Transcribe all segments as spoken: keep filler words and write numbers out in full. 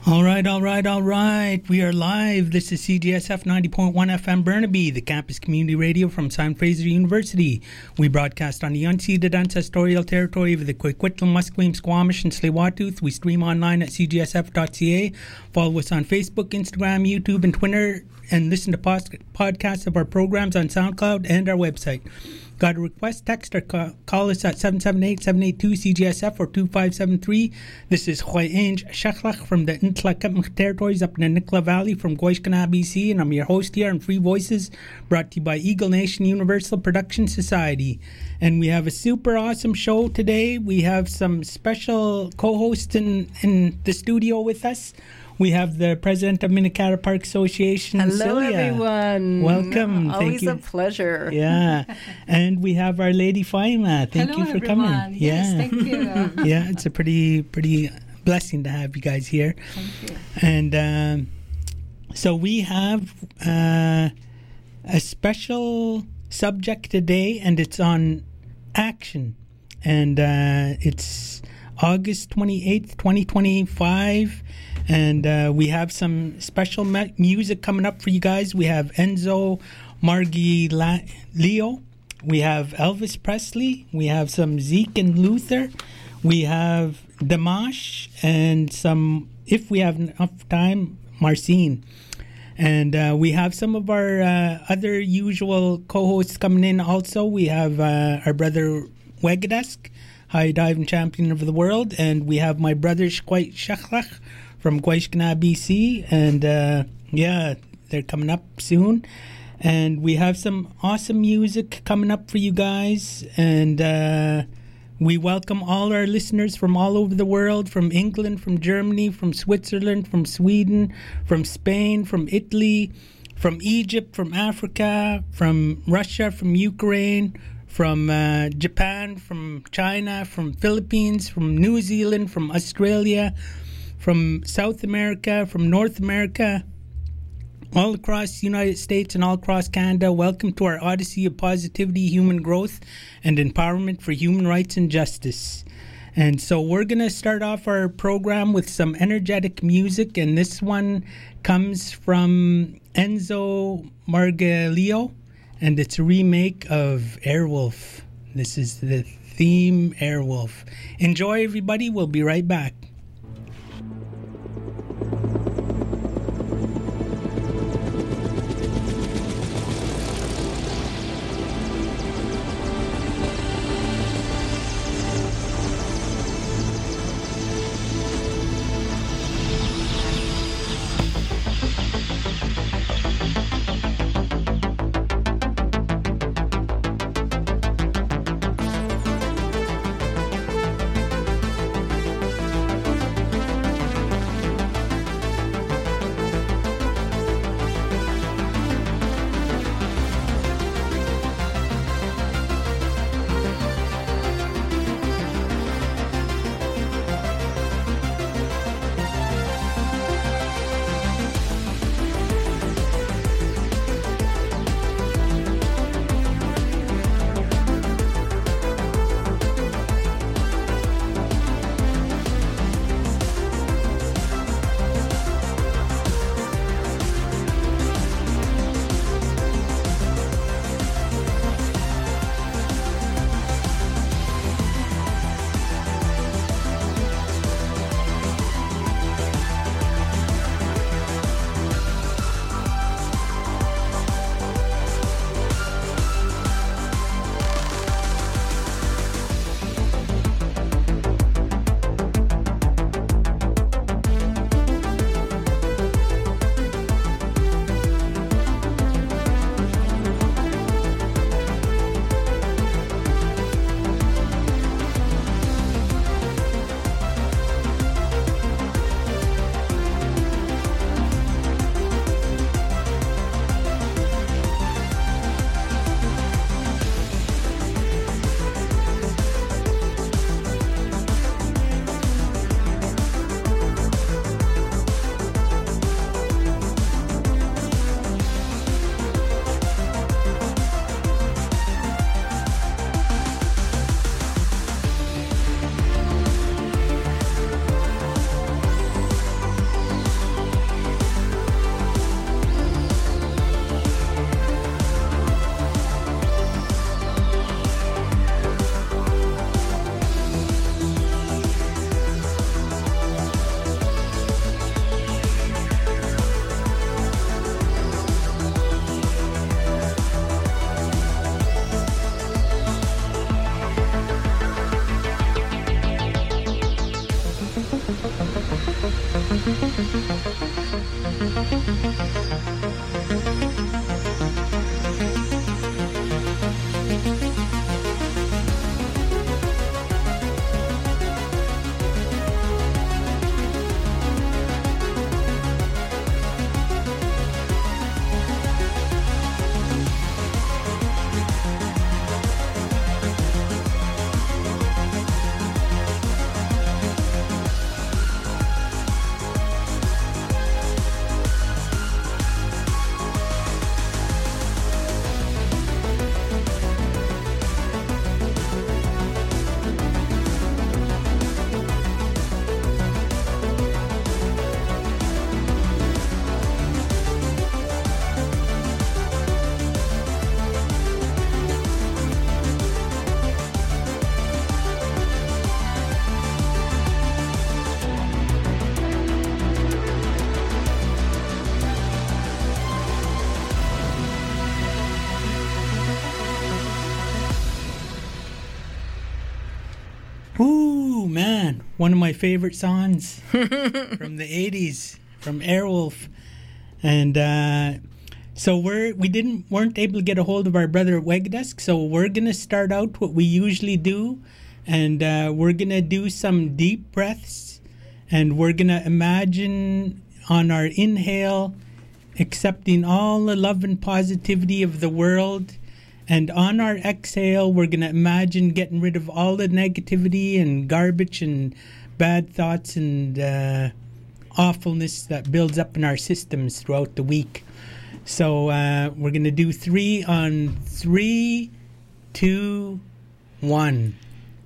All right, all right, all right. We are live. This is C G S F ninety point one F M Burnaby, the campus community radio from Simon Fraser University. We broadcast on the unceded ancestral territory of the Coquitlam, Musqueam, Squamish, and Tsleil-Waututh. We stream online at c g s f dot c a. Follow us on Facebook, Instagram, YouTube, and Twitter, and listen to post- podcasts of our programs on SoundCloud and our website. Got a request? Text or call, call us at seven seven eight, seven eight two, C G S F or two five seven three. This is Khwainj Shekhlach from the Ntlakatmik territories up in the Nicola Valley from Goishkana, B C, and I'm your host here on Free Voices, brought to you by Eagle Nation Universal Production Society. And we have a super awesome show today. We have some special co-hosts in, in the studio with us. We have the president of Minikara Park Association, Hello, Celia. everyone. Welcome. Always Thank you. a pleasure. Yeah. And we have Our Lady Faima. Thank Hello, you for everyone. coming. Yes, yeah. thank you. Yeah, it's a pretty, pretty blessing to have you guys here. Thank you. And um, so we have uh, a special subject today, and it's on action. And uh, it's August twenty-eighth, twenty twenty-five. And uh, we have some special me- music coming up for you guys. We have Enzo Margilio. We have Elvis Presley. We have some Zeke and Luther. We have Dimash and some, if we have enough time, Marcin. And uh, we have some of our uh, other usual co-hosts coming in also. We have uh, our brother Wegadesk, high diving champion of the world. And we have my brother Shkwait Shekhlach from Goishkana, B C, and uh, yeah, they're coming up soon. And we have some awesome music coming up for you guys, and uh, we welcome all our listeners from all over the world, from England, from Germany, from Switzerland, from Sweden, from Spain, from Italy, from Egypt, from Africa, from Russia, from Ukraine, from uh, Japan, from China, from Philippines, from New Zealand, from Australia, from South America, from North America, all across the United States and all across Canada. Welcome to our Odyssey of Positivity, Human Growth, and Empowerment for Human Rights and Justice. And so we're going to start off our program with some energetic music, and this one comes from Enzo Margilio, and it's a remake of Airwolf. This is the theme, Airwolf. Enjoy, everybody. We'll be right back. Ooh, man, one of my favorite songs from the eighties, from Airwolf. And uh, so we're, we didn't weren't able to get a hold of our brother at Wegdesk, so we're going to start out what we usually do, and uh, we're going to do some deep breaths, and we're going to imagine on our inhale accepting all the love and positivity of the world. And on our exhale, we're going to imagine getting rid of all the negativity and garbage and bad thoughts and uh, awfulness that builds up in our systems throughout the week. So uh, we're going to do three on three, two, one.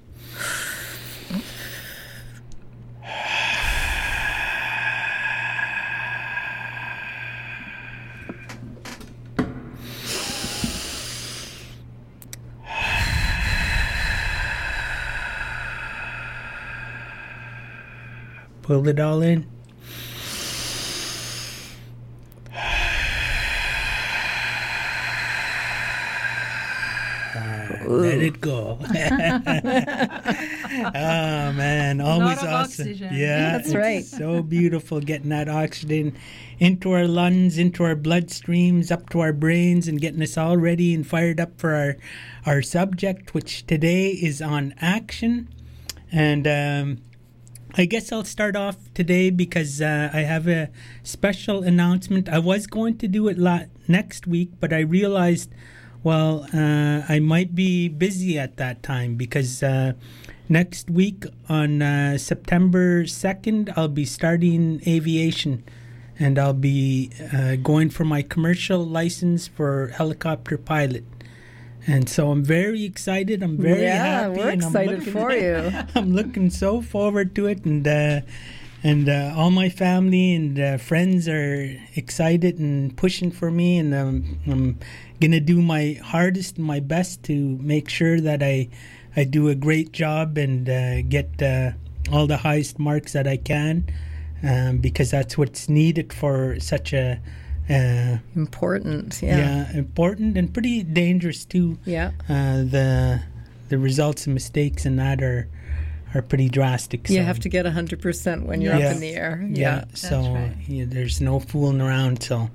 Pull it all in. Uh, let it go. Oh man, always awesome. Oxygen. Yeah, That's it's right. so beautiful getting that oxygen into our lungs, into our bloodstreams, up to our brains, and getting us all ready and fired up for our our subject, which today is on action. And um, I guess I'll start off today because uh, I have a special announcement. I was going to do it la- next week, but I realized, well, uh, I might be busy at that time because uh, next week on uh, September second, I'll be starting aviation, and I'll be uh, going for my commercial license for helicopter pilot. And so I'm very excited. I'm very yeah, happy. we're and I'm excited looking, for you. I'm looking so forward to it, and uh, and uh, all my family and uh, friends are excited and pushing for me, and um, I'm gonna do my hardest and my best to make sure that I I do a great job and uh, get uh, all the highest marks that I can, um, because that's what's needed for such a uh, Important, yeah. yeah important and pretty dangerous too. Yeah. Uh, the the results and mistakes in that are are pretty drastic. You so, have to get one hundred percent when you're Yeah. up in the air. yeah, Yeah. so right. yeah, there's no fooling around. So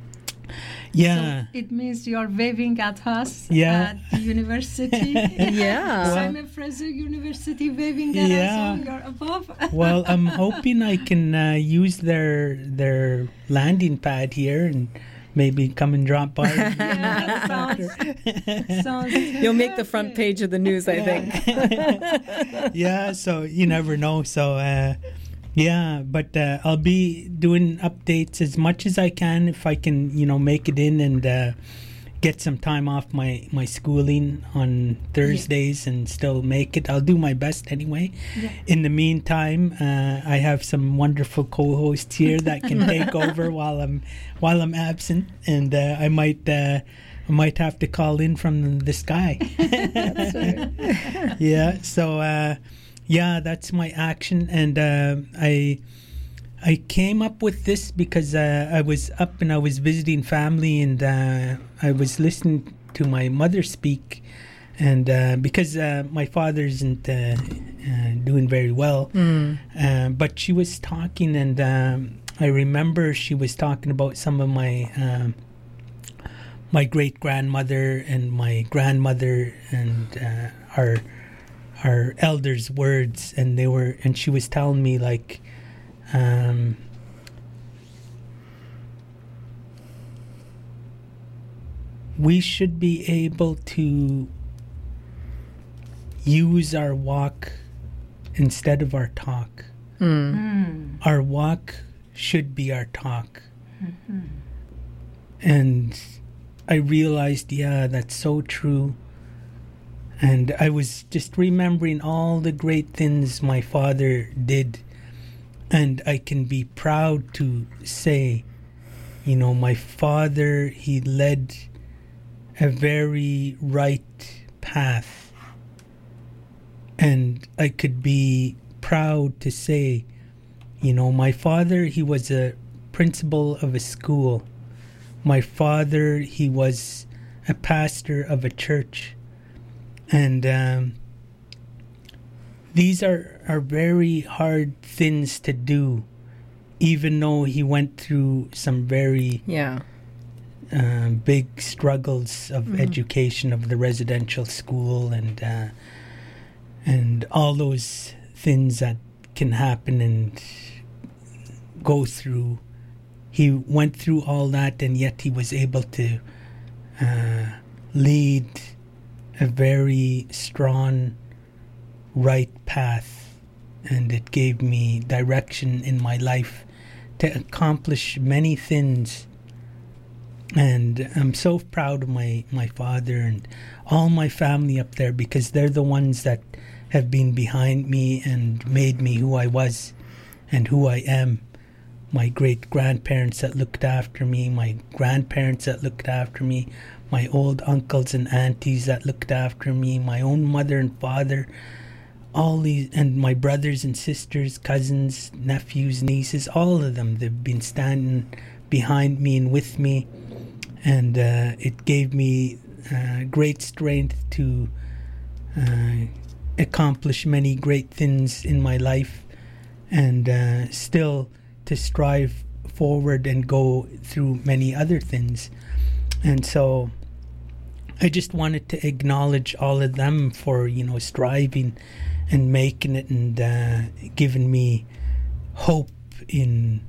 yeah, So it means you are waving at us Yeah. at the university. Yeah. Simon Fraser University waving at Yeah. us when you're above. well, I'm hoping I can uh, use their their landing pad here and maybe come and drop by. Yeah, sounds, sounds You'll make the front perfect. page of the news, I think. Yeah, so you never know. So uh, yeah, but uh, I'll be doing updates as much as I can if I can, you know, make it in and uh, get some time off my, my schooling on Thursdays and still make it. I'll do my best anyway. Yeah. In the meantime, uh, I have some wonderful co-hosts here that can take over while I'm while I'm absent, and uh, I might uh, I might have to call in from the sky. That's right. Yeah, so uh, yeah, that's my action, and uh, I I came up with this because uh, I was up and I was visiting family, and uh, I was listening to my mother speak, And uh, because uh, my father isn't uh, uh, doing very well, Mm. uh, but she was talking, and um, I remember she was talking about some of my um, my great grandmother and my grandmother and uh, our our elders' words, and they were, and she was telling me like. Um, we should be able to use our walk instead of our talk. Mm. Mm. Our walk should be our talk. And I realized, yeah, that's so true. And I was just remembering all the great things my father did. And I can be proud to say, you know, my father, he led a very right path. And I could be proud to say, you know, my father, he was a principal of a school. My father, he was a pastor of a church. And um, these are, are very hard things to do, even though he went through some very Yeah. uh, big struggles of Mhm. education of the residential school and uh, and all those things that can happen and go through. He went through all that, and yet he was able to uh, lead a very strong right path, and it gave me direction in my life to accomplish many things. And I'm so proud of my, my father and all my family up there, because they're the ones that have been behind me and made me who I was and who I am. My great-grandparents that looked after me, my grandparents that looked after me, my old uncles and aunties that looked after me, my own mother and father, all these, and my brothers and sisters, cousins, nephews, nieces, all of them, they've been standing behind me and with me. And uh, it gave me uh, great strength to uh, accomplish many great things in my life, and uh, still to strive forward and go through many other things. And so I just wanted to acknowledge all of them for, you know, striving and making it, and uh, giving me hope in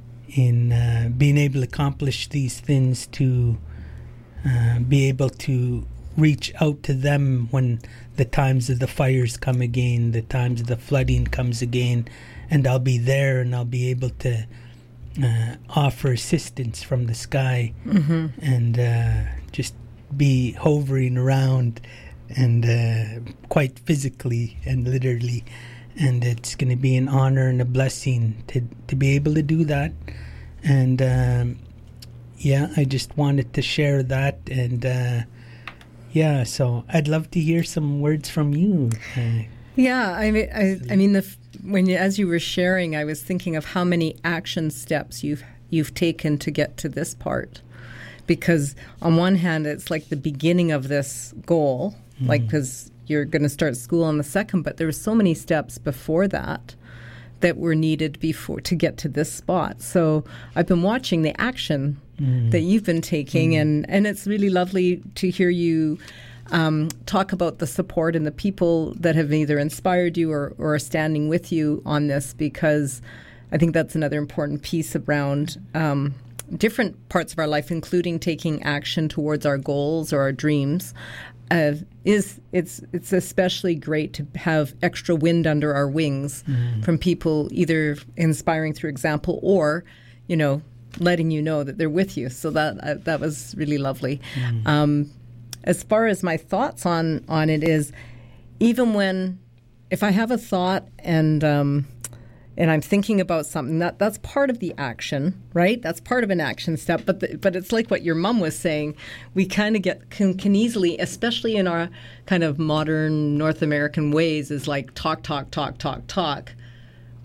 in uh, being able to accomplish these things, to uh, be able to reach out to them when the times of the fires come again, the times of the flooding comes again, and I'll be there and I'll be able to uh, offer assistance from the sky. Mm-hmm. And uh, just be hovering around, and uh, quite physically and literally. And it's going to be an honor and a blessing to, to be able to do that. And um, yeah, I just wanted to share that. And uh, yeah, so I'd love to hear some words from you. Uh, Yeah, I mean, I, I mean, the f- when you, as you were sharing, I was thinking of how many action steps you've you've taken to get to this part. Because on one hand, it's like the beginning of this goal, Mm. like because you're going to start school on the second, but there were so many steps before that that were needed before to get to this spot. So I've been watching the action Mm. that you've been taking, and, and it's really lovely to hear you um, talk about the support and the people that have either inspired you or, or are standing with you on this, because I think that's another important piece around um, different parts of our life, including taking action towards our goals or our dreams. Uh, is it's it's especially great to have extra wind under our wings Mm. from people either inspiring through example or, you know, letting you know that they're with you. So that uh, that was really lovely. Mm. Um, as far as my thoughts on on it is, even when if I have a thought and um, and I'm thinking about something, that that's part of the action, right? That's part of an action step. But the, but it's like what your mom was saying. We kind of get can, can easily, especially in our kind of modern North American ways, is like talk, talk, talk, talk, talk.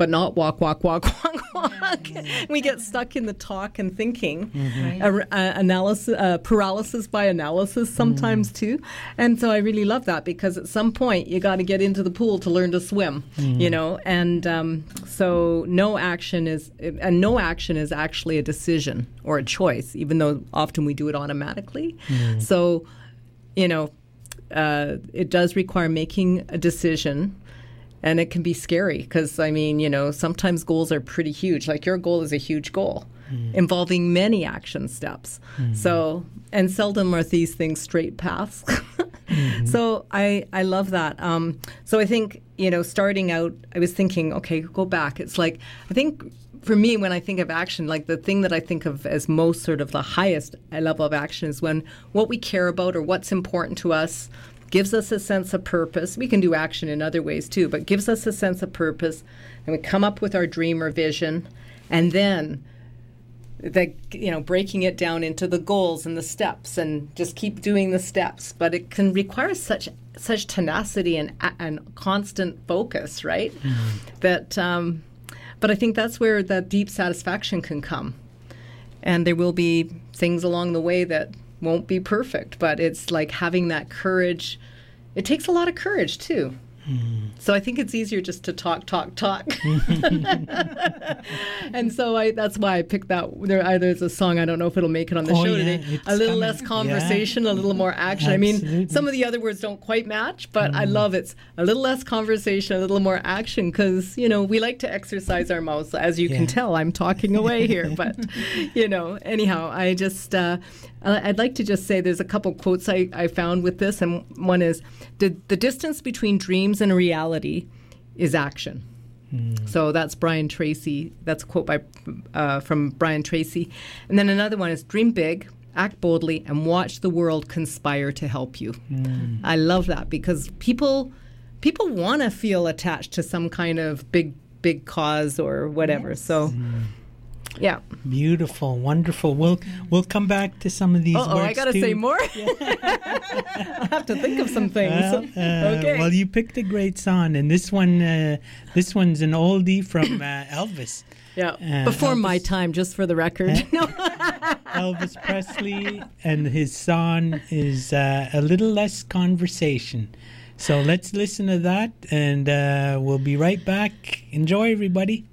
but not walk, walk, walk, walk, walk. We get stuck in the talk and thinking, Right. uh, uh, analysis, uh, paralysis by analysis sometimes too. And so I really love that, because at some point you got to get into the pool to learn to swim, you know. And um, so no action is, and no action is actually a decision or a choice, even though often we do it automatically. So, you know, uh, it does require making a decision. And it can be scary because, I mean, you know, sometimes goals are pretty huge. Like your goal is a huge goal mm. involving many action steps. Mm. So, and seldom are these things straight paths. mm-hmm. So I, I love that. Um, so I think, you know, starting out, I was thinking, okay, go back. It's like, I think for me, when I think of action, like the thing that I think of as most sort of the highest level of action is when what we care about or what's important to us gives us a sense of purpose. We can do action in other ways too, but gives us a sense of purpose, and we come up with our dream or vision, and then the, you know, breaking it down into the goals and the steps, and just keep doing the steps. But it can require such such tenacity and and constant focus, right? Mm-hmm. That, um, but I think that's where the deep satisfaction can come, and there will be things along the way that won't be perfect, but it's like having that courage. It takes a lot of courage too. Mm. So I think it's easier just to talk, talk, talk. And so I, that's why I picked that. There, uh, there's a song, I don't know if it'll make it on the oh, show yeah, today. A little coming. less conversation, yeah. a little more action. Absolutely. I mean, some of the other words don't quite match, but mm. I love it's a little less conversation, a little more action, because, you know, we like to exercise our mouths. As you yeah. can tell, I'm talking away here. But, you know, anyhow, I just, uh, I'd like to just say there's a couple quotes I, I found with this, and one is, the, the distance between dreams and reality is action. Mm. So that's Brian Tracy. That's a quote by uh, from Brian Tracy. And then another one is, dream big, act boldly, and watch the world conspire to help you. Mm. I love that, because people people want to feel attached to some kind of big, big cause or whatever. Yes. So... Mm. Yeah. Beautiful, wonderful. We'll we'll come back to some of these Uh-oh, words I gotta too. say more. I have to think of some things. Well, uh, okay. Well, you picked a great song, and this one, uh, this one's an oldie from uh, Elvis. Yeah, uh, before Elvis, my time, just for the record. Uh, no. Elvis Presley, and his song is uh, A Little Less Conversation. So let's listen to that, and uh, we'll be right back. Enjoy, everybody.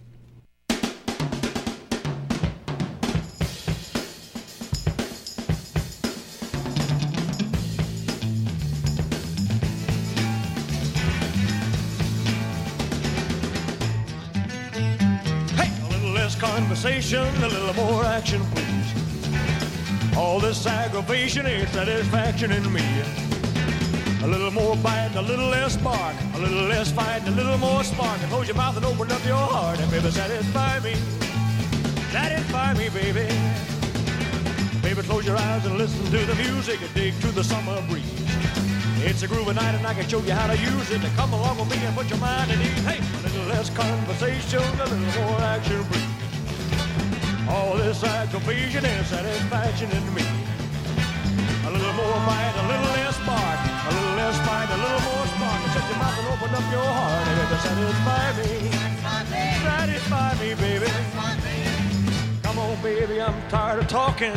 Conversation, a little more action, please. All this aggravation ain't satisfaction in me. A little more bite, a little less bark, a little less fight, a little more spark. And close your mouth and open up your heart, and baby, satisfy me. Satisfy me, baby. Baby, close your eyes and listen to the music and dig to the summer breeze. It's a groovy night and I can show you how to use it. To come along with me and put your mind at ease. Hey, a little less conversation, a little more action, please. All this aggravation and satisfaction in me. A little more fight, a little less spark, a little less fight, a little more spark. And shut your mouth and open up your heart and baby, satisfy me. Satisfy me, baby. Come on, baby, I'm tired of talking.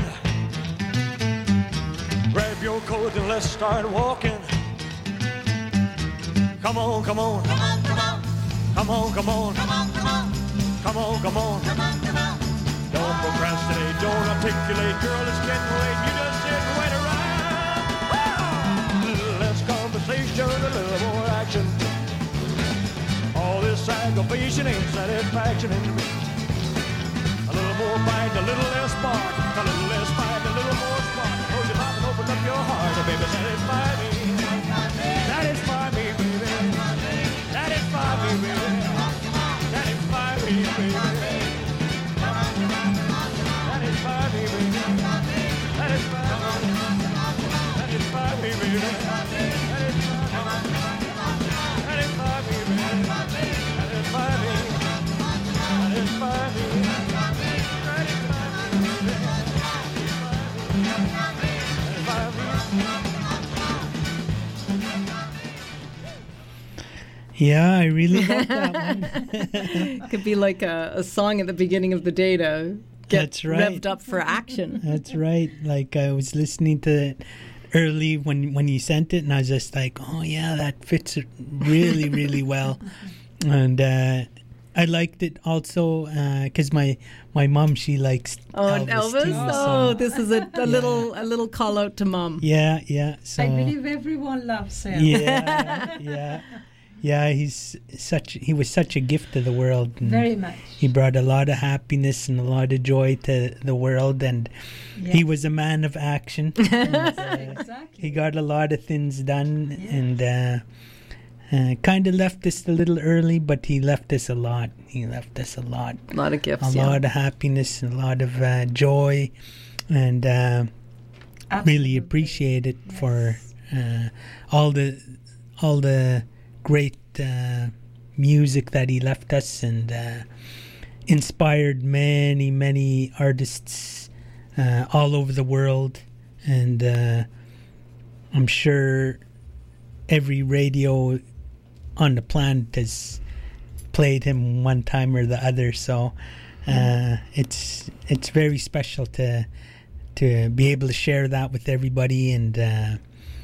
Grab your coat and let's start walking. Come on, come on. Come on, come on. Come on, come on. Come on, come on. Come on, come on. Come on, come on. Don't procrastinate, don't articulate, girl, it's getting late. You just sit and wait around. A little less conversation, a little more action. All this aggravation ain't satisfaction in me. A little more bite, a little less spark, a little less fight, a little more spark. Close your mouth and open up your heart, and baby, satisfy me. Satisfy me, baby. Satisfy me, baby. Satisfy me, baby. Satisfy me, baby. Satisfy me. Satisfy me, baby. Satisfy me, baby. Satisfy me. Satisfy me. Yeah, I really love that one. It could be like a, a song at the beginning of the day to get That's right. revved up for action. That's right. Like I was listening to it early when when you sent it, and I was just like, oh yeah, that fits it really, really well. And uh, I liked it also because my my mom, she likes Oh, Elvis, and Elvis. too, Oh, so- this is a, a little a little call out to mom. yeah, yeah. So I believe everyone loves him. yeah, yeah, yeah. He's such he was such a gift to the world. And Very much. he brought a lot of happiness and a lot of joy to the world, and Yeah. he was a man of action. And, uh, Exactly. he got a lot of things done, and uh, uh, kind of left us a little early, but he left us a lot. He left us a lot, A lot of a gifts. yeah. lot of happiness, and a lot of uh, joy, and uh, Absolutely. really appreciate it for uh, all the all the great uh, music that he left us, and uh, inspired many many artists uh, all over the world, and uh, I'm sure every radio on the planet has played him one time or the other. So uh, it's it's very special to to be able to share that with everybody, and uh,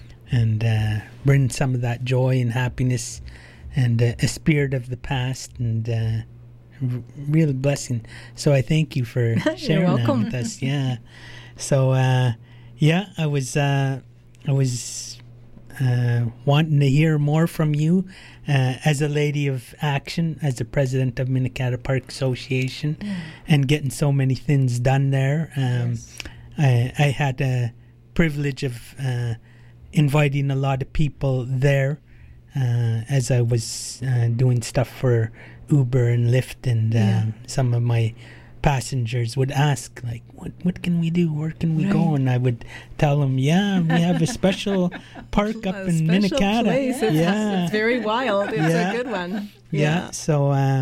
and uh, bring some of that joy and happiness and uh, a spirit of the past, and uh, r- real blessing. So I thank you for sharing that welcome. with us. Yeah. So uh, yeah, I was uh, I was uh, wanting to hear more from you uh, as a lady of action, as the president of Minikata Park Association, and getting so many things done there. Um, Yes. I, I had a privilege of uh, inviting a lot of people there uh, as I was uh, doing stuff for Uber and Lyft, and uh, Yeah. some of my passengers would ask, like, what what can we do? Where can we go? Right. And I would tell them, yeah, we have a special park up A in special Minikata. place. It's, Yeah. it's very wild. It's Yeah. a good one. Yeah. So uh,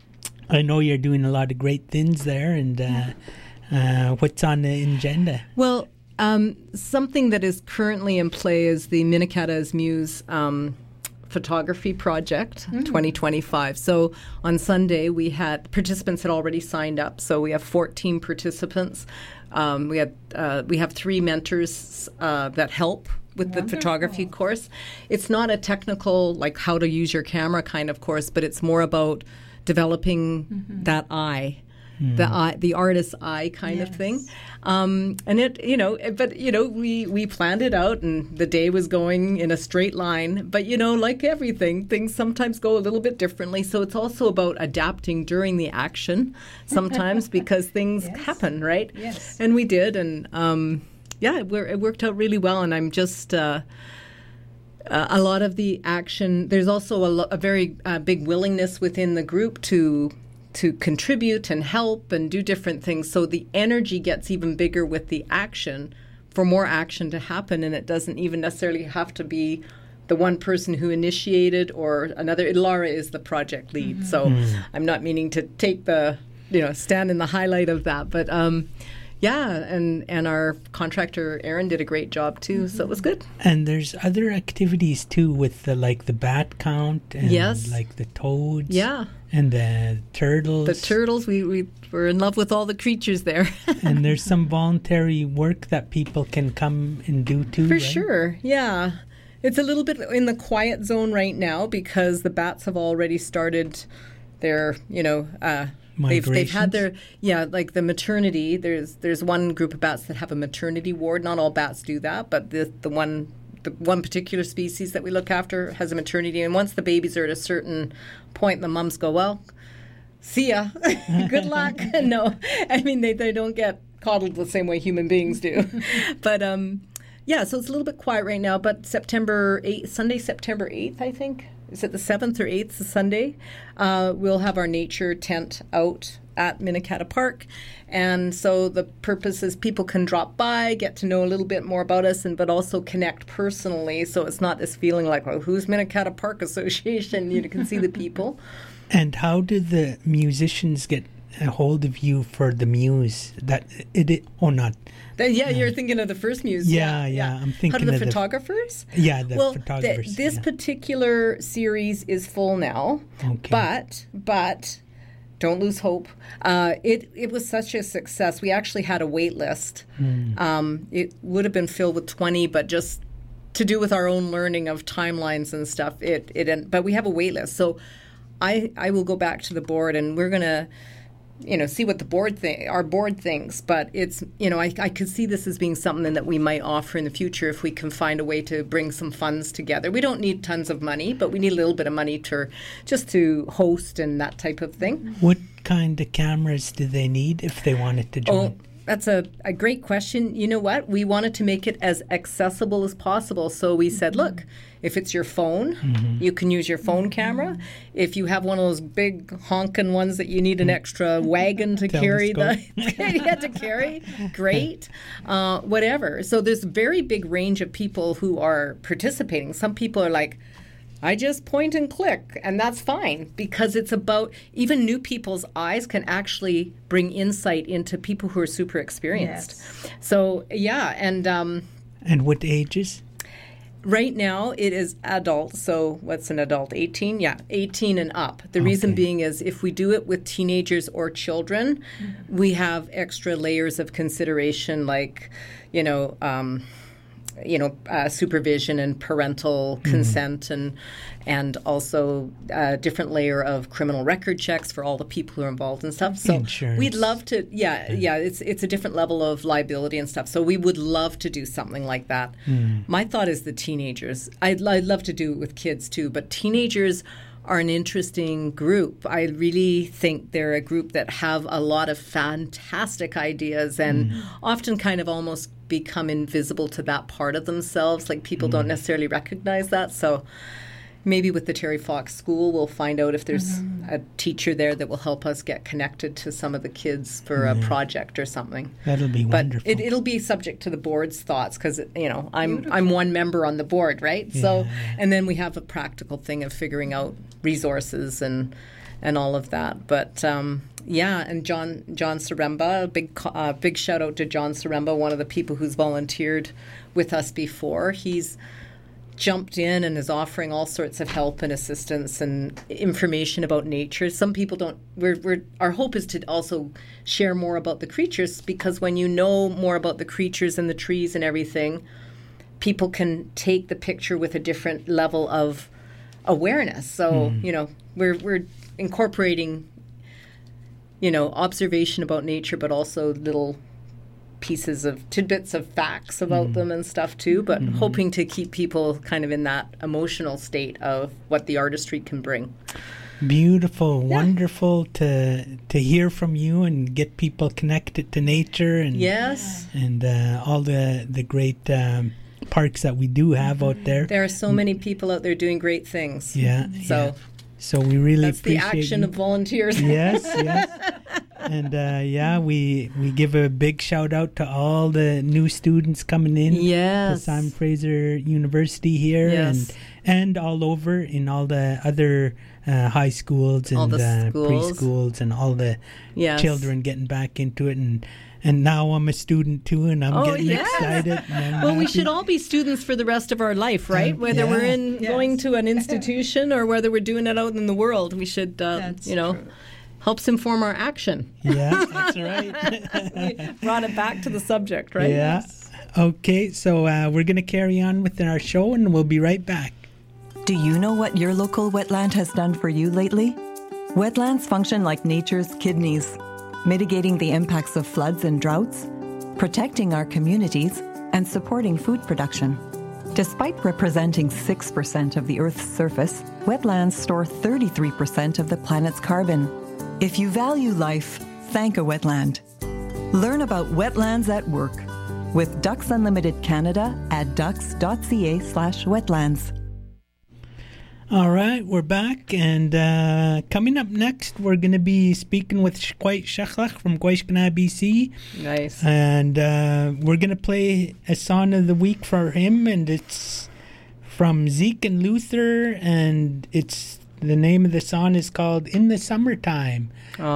I know you're doing a lot of great things there, and uh, uh, what's on the agenda? Well, um, something that is currently in play is the Minikata's Muse um, photography project twenty twenty-five. So on Sunday, we had participants had already signed up. So we have fourteen participants. Um, we had uh, we have three mentors uh, that help with the photography course. It's not a technical, like how to use your camera kind of course, but it's more about developing that eye. The eye, the artist's eye, kind of thing, um, and it, you know, it- but you know, we we planned it out, and the day was going in a straight line. But you know, like everything, things sometimes go a little bit differently. So it's also about adapting during the action, sometimes because things Yes. happen, right? Yes. And we did, and um, yeah, it, wor- it worked out really well. And I'm just. Uh, Uh, a lot of the action. There's also a, lo- a very uh, big willingness within the group to to contribute and help and do different things. So the energy gets even bigger with the action, for more action to happen, and it doesn't even necessarily have to be the one person who initiated or another. Laura is the project lead, so I'm not meaning to take the you know stand in the highlight of that, but. Um, Yeah, and, and our contractor Aaron did a great job too, so it was good. And there's other activities too, with the, like the bat count and Yes. like the toads, Yeah. and the turtles. The turtles, we, we were in love with all the creatures there. And there's some voluntary work that people can come and do too. For right? sure, yeah. It's a little bit in the quiet zone right now because the bats have already started their, you know, uh, they've, they've had their, yeah, like the maternity. There's there's one group of bats that have a maternity ward. Not all bats do that, but the the one the one particular species that we look after has a maternity. And once the babies are at a certain point, the mums go, well, see ya, good luck. No, I mean, they, they don't get coddled the same way human beings do. But, um, yeah, so it's a little bit quiet right now, but September eighth, Sunday, September eighth, I think. Is it the seventh or eighth, the Sunday? Uh, we'll have our nature tent out at Minikata Park. And so the purpose is people can drop by, get to know a little bit more about us, and but also connect personally. So it's not this feeling like, well, who's Minikata Park Association? You can see the people. And how do the musicians get a hold of you for the muse? That it, it oh not. The, yeah, you're thinking of the first muse. Yeah, yeah. yeah I'm thinking How do the of photographers? The, yeah, the well, photographers. The, this yeah. particular series is full now. Okay. But but don't lose hope. Uh, it it was such a success. We actually had a wait list. Mm. Um, it would have been filled with twenty, but just to do with our own learning of timelines and stuff, it it. But we have a wait list, so I I will go back to the board, and we're gonna, you know, see what the board think, our board thinks. But it's, you know, I, I could see this as being something that we might offer in the future if we can find a way to bring some funds together. We don't need tons of money, but we need a little bit of money to just to host and that type of thing. What kind of cameras do they need if they wanted to join? Oh, that's a, a great question. You know what? We wanted to make it as accessible as possible. So we said, look, if it's your phone, mm-hmm. you can use your phone camera. If you have one of those big honking ones that you need an extra wagon to carry, the you had to carry, great, uh, whatever. So there's a very big range of people who are participating. Some people are like, I just point and click, and that's fine, because it's about, even new people's eyes can actually bring insight into people who are super experienced. Yes. So, yeah, and... Um, and what ages? Right now, it is adult. So what's an adult? eighteen? Yeah, eighteen and up. The Okay. reason being is if we do it with teenagers or children, mm-hmm. we have extra layers of consideration, like, you know... Um, you know, uh, supervision and parental mm-hmm. consent, and and also a different layer of criminal record checks for all the people who are involved and stuff. So Insurance. We'd love to, yeah, yeah, it's it's a different level of liability and stuff. So we would love to do something like that. Mm. My thought is the teenagers. I'd, I'd love to do it with kids too, but teenagers are an interesting group. I really think they're a group that have a lot of fantastic ideas and mm. often kind of almost become invisible to that part of themselves. Like people mm. don't necessarily recognize that. So maybe with the Terry Fox School, we'll find out if there's mm-hmm. a teacher there that will help us get connected to some of the kids for yeah. a project or something. That'll be but wonderful. It, it'll be subject to the board's thoughts because, you know, I'm Beautiful. I'm one member on the board, right? Yeah. So, and then we have a practical thing of figuring out resources and and all of that. But um, yeah, and John John Saremba, big uh, big shout out to John Saremba, one of the people who's volunteered with us before. He's jumped in and is offering all sorts of help and assistance and information about nature. Some people don't. We're, we're our hope is to also share more about the creatures, because when you know more about the creatures and the trees and everything, people can take the picture with a different level of awareness. So mm. you know, we're we're incorporating, you know, observation about nature, but also little pieces of tidbits of facts about mm. them and stuff too, but mm-hmm. hoping to keep people kind of in that emotional state of what the artistry can bring. Beautiful, yeah. wonderful to to hear from you and get people connected to nature and yes, and uh, all the the great um, parks that we do have out there. There are so many people out there doing great things. Yeah, so. Yeah. So we really That's appreciate the action you. of volunteers. Yes, yes. And uh, yeah, we we give a big shout out to all the new students coming in yes. to Simon Fraser University here yes. and and all over in all the other uh, high schools and uh, schools. preschools and all the yes. children getting back into it. And and now I'm a student too, and I'm oh, getting yes. excited. And well, happy. we should all be students for the rest of our life, right? Um, whether yeah. we're in Yes. going to an institution or whether we're doing it out in the world, we should, uh, That's you know, true. helps inform our action. Yeah, that's right. We brought it back to the subject, right? Yeah. Okay, so uh, we're going to carry on with our show, and we'll be right back. Do you know what your local wetland has done for you lately? Wetlands function like nature's kidneys, mitigating the impacts of floods and droughts, protecting our communities, and supporting food production. Despite representing six percent of the Earth's surface, wetlands store thirty-three percent of the planet's carbon. If you value life, thank a wetland. Learn about wetlands at work with Ducks Unlimited Canada at ducks.ca slash wetlands. All right, we're back, and uh, coming up next, we're going to be speaking with Shquait Shechlach from Quaishkana, B C. Nice. And uh, we're going to play a song of the week for him, and it's from Zeke and Luther, and it's the name of the song is called In the Summertime. Oh.